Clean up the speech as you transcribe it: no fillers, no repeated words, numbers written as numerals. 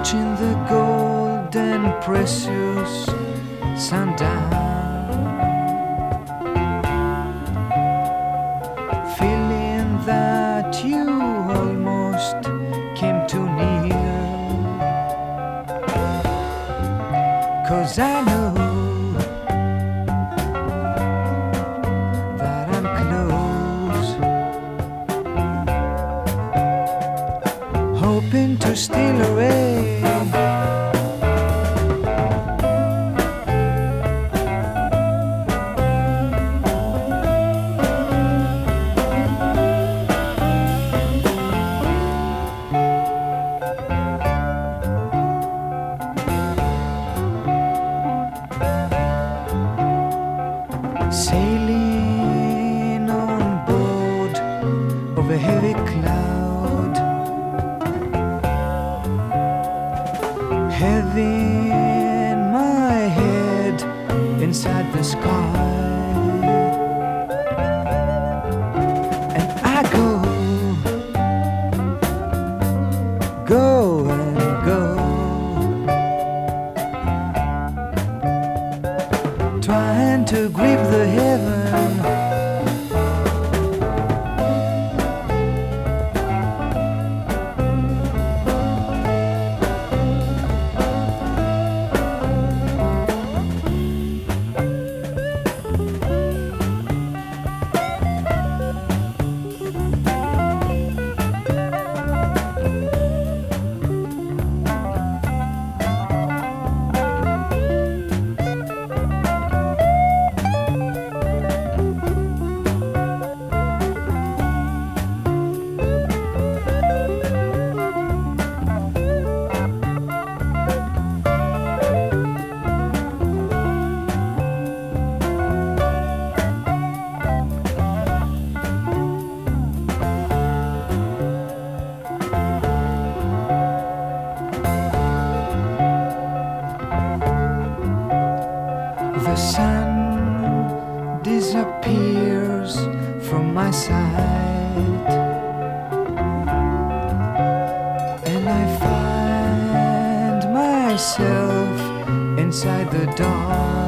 watching the gold and precious sundown, feeling that you almost came too near. 'Cause I know that I'm close, hoping to steal away sailing on board of a heavy cloud, having my head inside the sky. And I go and go, trying to grip the heaven. The sun disappears from my sight, and I find myself inside the dark.